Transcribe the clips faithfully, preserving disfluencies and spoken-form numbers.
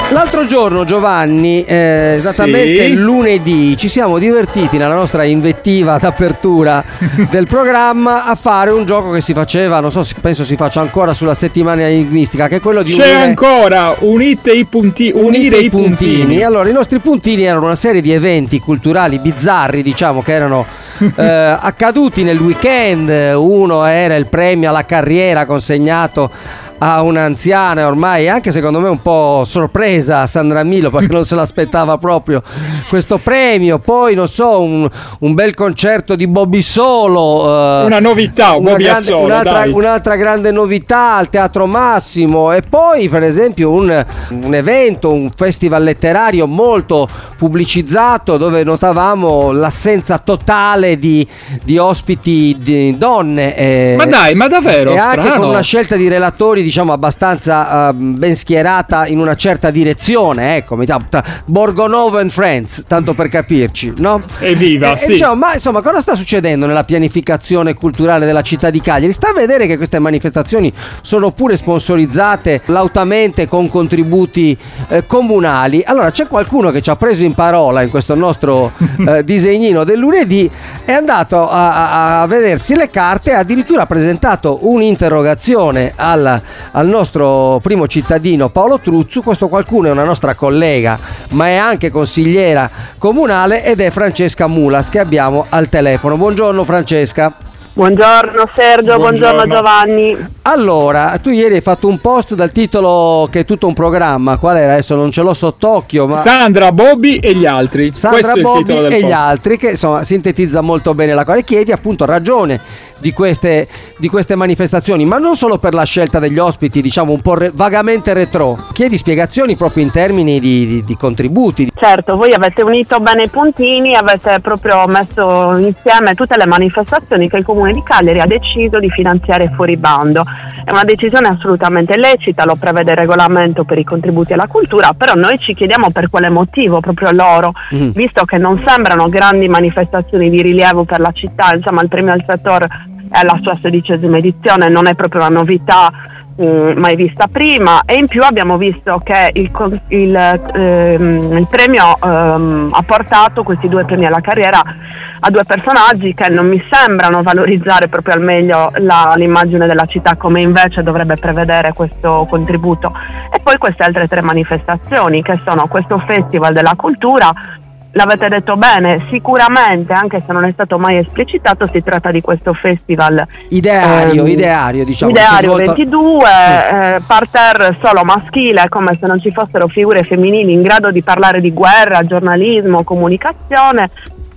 L'altro giorno, Giovanni, eh, esattamente Sì. lunedì, ci siamo divertiti nella nostra invettiva d'apertura del programma a fare un gioco che si faceva, non so, penso si faccia ancora sulla settimana enigmistica, che è quello di C'è unire, ancora unite i punti, unire, unire i puntini. Allora, i nostri puntini erano una serie di eventi culturali bizzarri, diciamo, che erano eh, accaduti nel weekend. Uno era il premio alla carriera consegnato a un'anziana, ormai anche secondo me un po' sorpresa, Sandra Milo, perché non se l'aspettava proprio questo premio. Poi non so, un, un bel concerto di Bobby Solo, eh, Una novità, una Bobby grande- Solo, un'altra, dai. un'altra grande novità al Teatro Massimo. E poi per esempio un, un evento, un festival letterario molto pubblicizzato, dove notavamo l'assenza totale di, di ospiti di donne, eh, Ma dai, ma davvero? e anche Strano. con una scelta di relatori, diciamo, abbastanza uh, ben schierata in una certa direzione, ecco, metà tra Borgonovo and Friends, tanto per capirci, no? Evviva, E- e sì. diciamo, ma insomma, cosa sta succedendo nella pianificazione culturale della città di Cagliari? Sta a vedere che queste manifestazioni sono pure sponsorizzate lautamente con contributi eh, comunali. Allora, c'è qualcuno che ci ha preso in parola in questo nostro eh, disegnino del lunedì, è andato a, a, a vedersi le carte e addirittura ha presentato un'interrogazione al, al nostro primo cittadino Paolo Truzzu. Questo qualcuno è una nostra collega, ma è anche consigliera comunale, ed è Francesca Mulas, che abbiamo al telefono. Buongiorno Francesca. Buongiorno Sergio, buongiorno, Buongiorno. Giovanni. Allora, tu ieri hai fatto un post dal titolo che è tutto un programma. Qual era? Adesso non ce l'ho sott'occhio, ma Sandra, Bobby e gli altri. Sandra Questo è il Bobby titolo del e gli post. altri, che insomma sintetizza molto bene la cosa. E chiedi appunto ragione di queste, di queste manifestazioni, ma non solo per la scelta degli ospiti, diciamo un po' re- vagamente retro. Chiedi spiegazioni proprio in termini di, di, di contributi. Certo, voi avete unito bene i puntini, avete proprio messo insieme tutte le manifestazioni che il Comune di Cagliari ha deciso di finanziare fuori bando. È una decisione assolutamente lecita, lo prevede il regolamento per i contributi alla cultura, però noi ci chiediamo per quale motivo proprio loro, Mm. visto che non sembrano grandi manifestazioni di rilievo per la città. Insomma, il premio al settore è la sua sedicesima edizione, non è proprio una novità mh, mai vista prima, e in più abbiamo visto che il, con- il, ehm, il premio ehm, ha portato questi due premi alla carriera a due personaggi che non mi sembrano valorizzare proprio al meglio la- l'immagine della città, come invece dovrebbe prevedere questo contributo. E poi queste altre tre manifestazioni, che sono questo Festival della Cultura. L'avete detto bene, sicuramente, anche se non è stato mai esplicitato, si tratta di questo festival Ideario, ehm, ideario, diciamo. Ideario che si è svolto- ventidue, Sì. eh, parterre solo maschile, come se non ci fossero figure femminili in grado di parlare di guerra, giornalismo, comunicazione.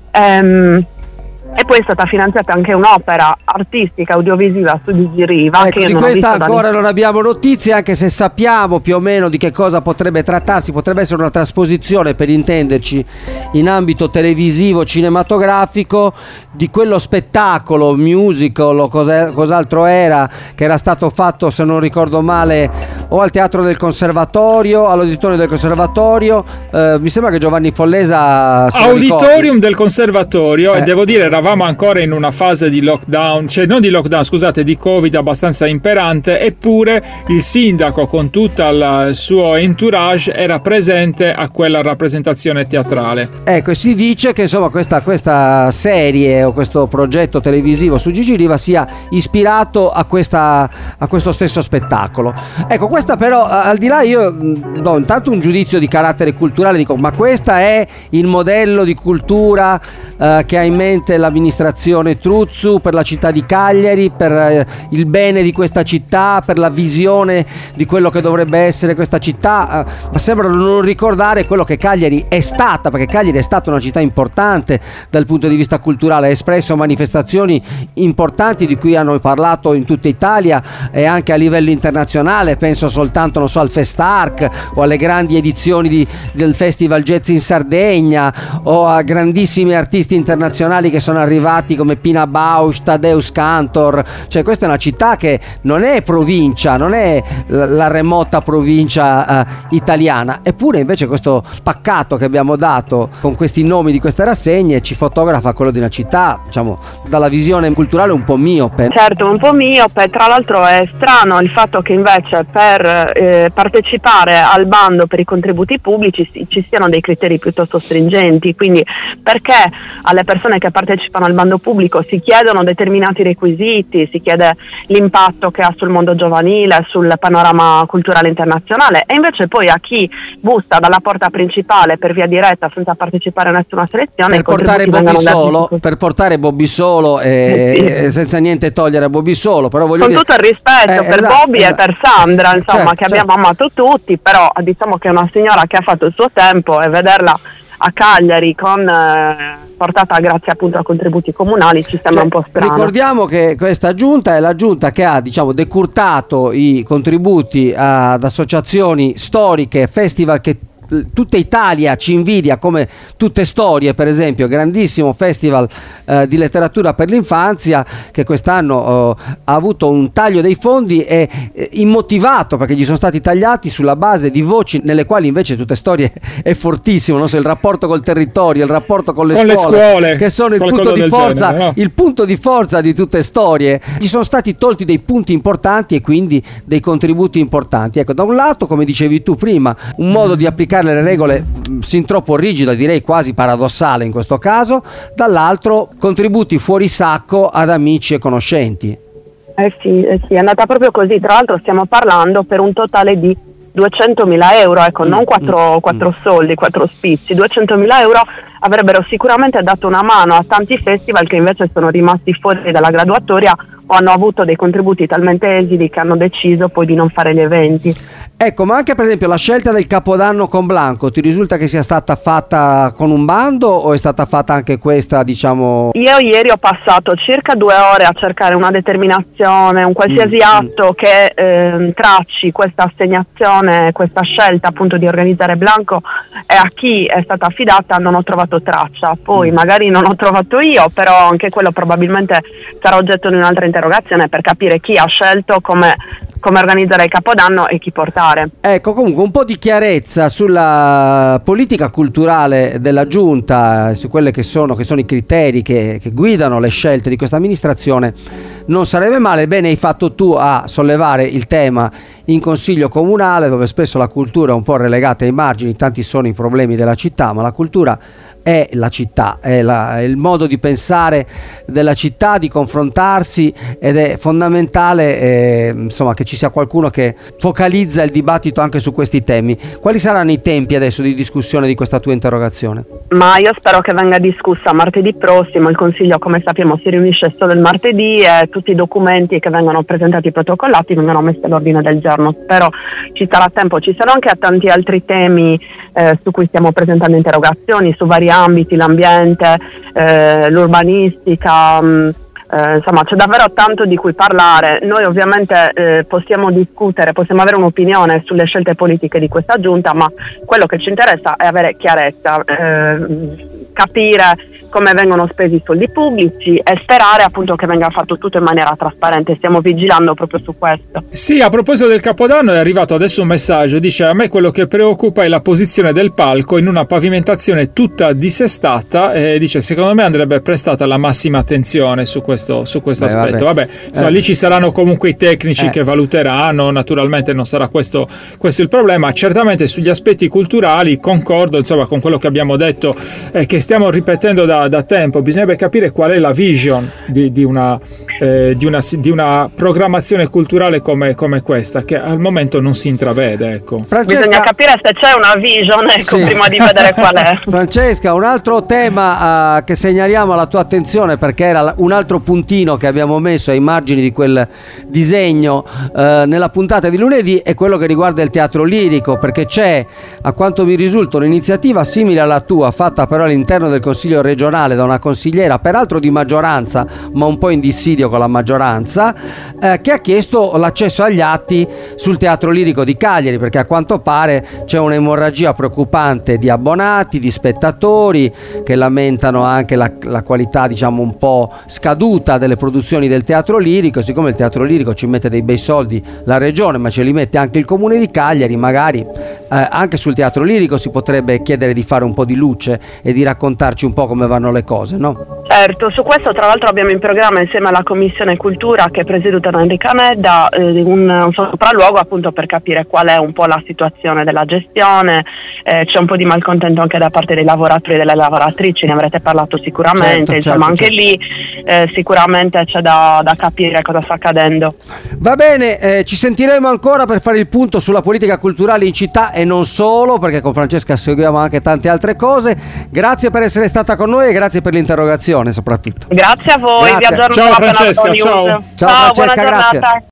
Ehm, e poi è stata finanziata anche un'opera artistica audiovisiva su Gigi Riva, Ecco, che io di non ho questa visto da ancora non abbiamo notizie, anche se sappiamo più o meno di che cosa potrebbe trattarsi. Potrebbe essere una trasposizione, per intenderci, in ambito televisivo, cinematografico, di quello spettacolo, musical o cos'è- cos'altro era, che era stato fatto, se non ricordo male, o al Teatro del Conservatorio, all'Auditorium del Conservatorio. Eh, mi sembra che Giovanni Follesa se lo ricordi. Auditorium del Conservatorio, Eh. e devo dire eravamo ancora in una fase di lockdown, cioè non di lockdown, scusate, di Covid abbastanza imperante, eppure il sindaco con tutto il suo entourage era presente a quella rappresentazione teatrale. Ecco, e si dice che insomma questa, questa serie o questo progetto televisivo su Gigi Riva sia ispirato a, questa, a questo stesso spettacolo. Ecco, questa però, a- al di là, io mh, do intanto un giudizio di carattere culturale, dico, ma questa è il modello di cultura eh, che ha in mente l'amministrazione Truzzu per la città di Cagliari, per eh, il bene di questa città, per la visione di quello che dovrebbe essere questa città, eh, ma sembrano non ricordare quello che Cagliari è stata, perché Cagliari è stata una città importante dal punto di vista culturale, ha espresso manifestazioni importanti di cui hanno parlato in tutta Italia e anche a livello internazionale. Penso soltanto, non so, al Festarc o alle grandi edizioni di- del Festival Jazz in Sardegna, o a grandissimi artisti internazionali che sono sono arrivati come Pina Bausch, Tadeusz Kantor, cioè questa è una città che non è provincia, non è la, la remota provincia uh, italiana, eppure invece questo spaccato che abbiamo dato con questi nomi di queste rassegne ci fotografa quello di una città, diciamo, dalla visione culturale un po' miope. Certo, un po' miope. Tra l'altro è strano il fatto che invece per eh, partecipare al bando per i contributi pubblici ci siano dei criteri piuttosto stringenti, quindi perché alle persone che partecipano al bando pubblico si chiedono determinati requisiti, si chiede l'impatto che ha sul mondo giovanile, sul panorama culturale internazionale, e invece poi a chi bussa dalla porta principale per via diretta senza partecipare a nessuna selezione per portare Bobby Solo, per portare Bobby Solo e, sì. e senza niente togliere a Bobby Solo, però voglio con dire, tutto il rispetto eh, per esatto, Bobby esatto. e per Sandra, insomma, certo, che abbiamo certo. amato tutti, però diciamo che è una signora che ha fatto il suo tempo, e vederla a Cagliari con eh, portata grazie appunto a contributi comunali ci sembra cioè, un po' strano. Ricordiamo che questa giunta è la giunta che ha, diciamo, decurtato i contributi ad associazioni storiche, festival che tutta Italia ci invidia, come Tutte Storie, per esempio, grandissimo festival eh, di letteratura per l'infanzia che quest'anno eh, ha avuto un taglio dei fondi e eh, immotivato, perché gli sono stati tagliati sulla base di voci nelle quali invece Tutte Storie è fortissimo, non so, il rapporto col territorio, il rapporto con le, con scuole, le scuole, che sono il punto di forza, genere, no? il punto di forza di Tutte Storie. Gli sono stati tolti dei punti importanti e quindi dei contributi importanti. Ecco, da un lato, come dicevi tu prima, un modo di applicare le regole sin troppo rigido, direi quasi paradossale in questo caso, dall'altro contributi fuori sacco ad amici e conoscenti. Eh sì, eh sì, è andata proprio così. Tra l'altro stiamo parlando per un totale di duecentomila euro, ecco, non quattro soldi, quattro spicci. duecentomila euro avrebbero sicuramente dato una mano a tanti festival che invece sono rimasti fuori dalla graduatoria o hanno avuto dei contributi talmente esili che hanno deciso poi di non fare gli eventi. Ecco, ma anche per esempio la scelta del Capodanno con Blanco, ti risulta che sia stata fatta con un bando o è stata fatta anche questa, diciamo... Io ieri ho passato circa due ore a cercare una determinazione, un qualsiasi mm. atto che eh, tracci questa assegnazione, questa scelta appunto di organizzare Blanco, e a chi è stata affidata non ho trovato traccia. Poi mm. magari non ho trovato io, però anche quello probabilmente sarà oggetto di un'altra interrogazione per capire chi ha scelto come, come organizzare il Capodanno e chi portare. Ecco, comunque un po' di chiarezza sulla politica culturale della giunta, su quelli che sono, che sono i criteri che, che guidano le scelte di questa amministrazione non sarebbe male. Bene hai fatto tu a sollevare il tema in consiglio comunale, dove spesso la cultura è un po' relegata ai margini, tanti sono i problemi della città, ma la cultura è la città, è, la, è il modo di pensare della città, di confrontarsi, ed è fondamentale eh, insomma, che ci sia qualcuno che focalizza il dibattito anche su questi temi. Quali saranno i tempi adesso di discussione di questa tua interrogazione? Ma io spero che venga discussa martedì prossimo. Il Consiglio, come sappiamo, si riunisce solo il martedì e tutti i documenti che vengono presentati e protocollati vengono messi all'ordine del giorno. Spero ci sarà tempo. Ci saranno anche tanti altri temi eh, su cui stiamo presentando interrogazioni, su vari ambiti, l'ambiente, eh, l'urbanistica, mh, eh, insomma c'è davvero tanto di cui parlare. Noi ovviamente eh, possiamo discutere, possiamo avere un'opinione sulle scelte politiche di questa giunta, ma quello che ci interessa è avere chiarezza, eh, capire come vengono spesi i soldi pubblici e sperare appunto che venga fatto tutto in maniera trasparente. Stiamo vigilando proprio su questo. Sì, a proposito del Capodanno è arrivato adesso un messaggio, dice: a me quello che preoccupa è la posizione del palco in una pavimentazione tutta dissestata, e dice secondo me andrebbe prestata la massima attenzione su questo, su questo Beh, aspetto. Vabbè, vabbè insomma, eh. lì ci saranno comunque i tecnici eh. che valuteranno, naturalmente non sarà questo, questo il problema. Certamente sugli aspetti culturali concordo insomma con quello che abbiamo detto, eh, che stiamo ripetendo da da tempo. Bisognerebbe capire qual è la vision di, di, una, eh, di, una, di una programmazione culturale come, come questa, che al momento non si intravede. Ecco. Francesca... Bisogna capire se c'è una vision, ecco, sì. prima di vedere qual è. Francesca, un altro tema uh, che segnaliamo alla tua attenzione, perché era un altro puntino che abbiamo messo ai margini di quel disegno uh, nella puntata di lunedì, è quello che riguarda il teatro lirico, perché c'è, a quanto mi risulta, un'iniziativa simile alla tua, fatta però all'interno del Consiglio regionale regionale da una consigliera, peraltro di maggioranza ma un po' in dissidio con la maggioranza, eh, che ha chiesto l'accesso agli atti sul Teatro Lirico di Cagliari, perché a quanto pare c'è un'emorragia preoccupante di abbonati, di spettatori, che lamentano anche la, la qualità, diciamo, un po' scaduta delle produzioni del Teatro Lirico. Siccome il Teatro Lirico ci mette dei bei soldi la regione, ma ce li mette anche il comune di Cagliari, magari eh, anche sul Teatro Lirico si potrebbe chiedere di fare un po' di luce e di raccontarci un po' come vanno le cose, no? Certo, su questo tra l'altro abbiamo in programma insieme alla Commissione Cultura, che è presieduta da Enrica Medda, eh, un, un sopralluogo appunto per capire qual è un po' la situazione della gestione. Eh, c'è un po' di malcontento anche da parte dei lavoratori e delle lavoratrici, ne avrete parlato sicuramente, certo, insomma certo, anche certo. lì eh, sicuramente c'è da, da capire cosa sta accadendo. Va bene, eh, ci sentiremo ancora per fare il punto sulla politica culturale in città e non solo, perché con Francesca seguiamo anche tante altre cose. Grazie per essere stata con noi e grazie per l'interrogazione soprattutto. Grazie a voi, Grazie. vi aggiorno Ciao appena Francesca, ho news. ciao. Ciao, Ciao, Francesca, buona grazie. giornata.